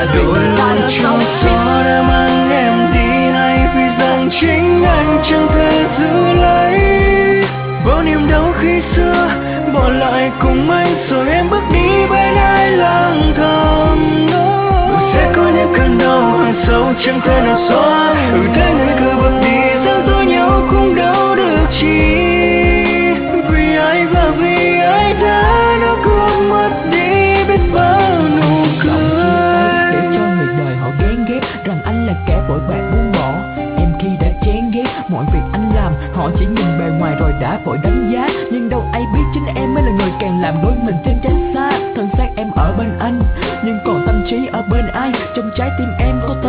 đôi lúc trong gió đã mang em đi, hay vì rằng chính anh chẳng thể giữ lấy bao niềm đau khi xưa bỏ lại cùng anh, rồi em bước đi bên ai lang thang. Sẽ có những cơn đau hằn sâu chẳng thể nào xóa, thế nên cứ bước đi rằng dối nhau cũng đâu được chi. Vì ai và vì ai đã quên mất đi biết bao nụ cười. Để cho người đời họ ghen ghét rằng anh là kẻ vội bạc buông bỏ. Em khi đã chán ghét mọi việc anh làm, họ chỉ nhìn bề ngoài rồi đã vội đánh giá. Nhưng đâu ai biết chính em mới là người càng làm đôi mình trên tránh xa. Thân xác em ở bên anh, nhưng còn tâm trí ở bên ai? Trong trái tim em có